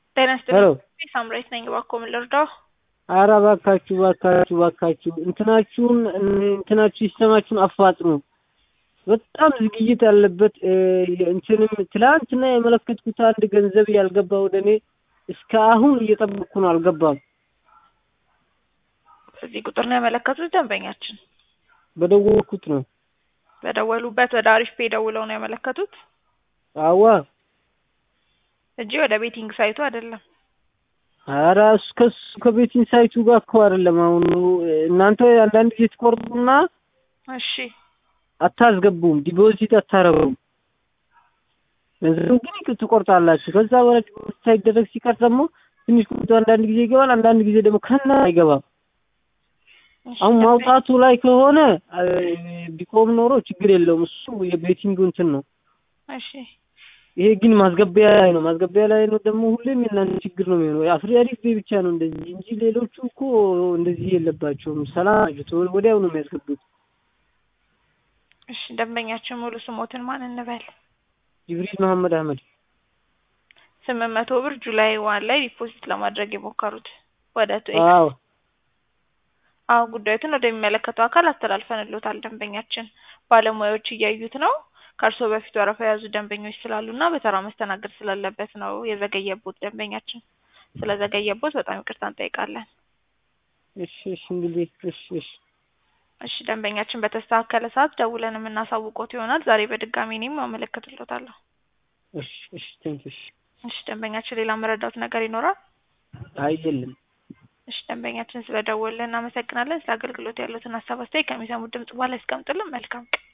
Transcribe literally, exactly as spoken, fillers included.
ጤና ሄሎ ይስጥልኝ ሳምራዊት ነኝ እባክዎ ምን ልርዳዎ? ኧረ እባካችሁ እባካችሁ እባካችሁ እንትናችሁን እንትናችሁ ሲስተማችሁን አፋጥኑ። በጣም ዝግጅት ያለበት እንትንም ትላንትና የመለከትኩት አንድ ገንዘብ ያልገባ ወደ እኔ እስካሁን እየጠበቅኩ ነው አልገባም። በዚህ ቁጥር ነው ያመለከቱት ደንበኛችን? በደወልኩት ነው። በደወሉበት ወደ አሪፍ ፔ ደውለው ነው ያመለከቱት? አዋ እንጂ ወደ ቤቲንግ ሳይቱ አይደለም። ኧረ እስከ ከቤቲንግ ሳይቱ ጋር እኮ አይደለም። አሁን እናንተ አንዳንድ ጊዜ ትቆርጡና እሺ አታስገቡም፣ ዲፖዚት አታረጉም። ገንዘቡን ግን ትቆርጣላችሁ። ከዛ በኋላ ዲፖዚት ሳይደረግ ሲቀር ደግሞ ትንሽ ቆይቶ አንዳንድ ጊዜ ይገባል፣ አንዳንድ ጊዜ ደግሞ ከና አይገባም። አሁን ማውጣቱ ላይ ከሆነ ቢቆም ኖሮ ችግር የለውም። እሱ የቤቲንግ እንትን ነው። እሺ ይሄ ግን ማስገቢያ ላይ ነው። ማስገቢያ ላይ ነው ደግሞ ሁሌም የእናንተ ችግር ነው የሚሆነው። አፍሪ አሪፍ ቤ ብቻ ነው እንደዚህ እንጂ ሌሎቹ እኮ እንደዚህ የለባቸውም። ሰላም ናቸው፣ ወዲያው ነው የሚያስገቡት። እሺ ደንበኛችን ሙሉ ስሞትን ማን እንበል? ጅብሪል መሐመድ አህመድ። ስምንት መቶ ብር ጁላይ ዋን ላይ ዲፖዚት ለማድረግ የሞከሩት ወደ ቱኤክስ። አዎ አዎ ጉዳዩን ወደሚመለከተው አካል አስተላልፈንልዎታል። ደንበኛችን ባለሙያዎች እያዩት ነው። ከእርሶ በፊት ወረፋ የያዙ ደንበኞች ስላሉና በተራ መስተናገድ ስላለበት ነው የዘገየቦት። ደንበኛችን ስለዘገየቦት በጣም ይቅርታ እንጠይቃለን። እሺ እሺ እንግዲህ እሺ እሺ እሺ ደንበኛችን በተስተካከለ ሰዓት ደውለን የምናሳውቅዎት ይሆናል። ዛሬ በድጋሚ እኔም አመለክትልዎታለሁ። እሺ እሺ ቴንክ ዩ። እሺ ደንበኛችን ሌላ መረዳት ነገር ይኖራል? አይ የለም። እሺ ደንበኛችን ስለደወልን እናመሰግናለን። ስለ አገልግሎት ያሉትን ሀሳብ አስተያየት ከሚሰሙት ድምጽ በኋላ ያስቀምጡልን። መልካም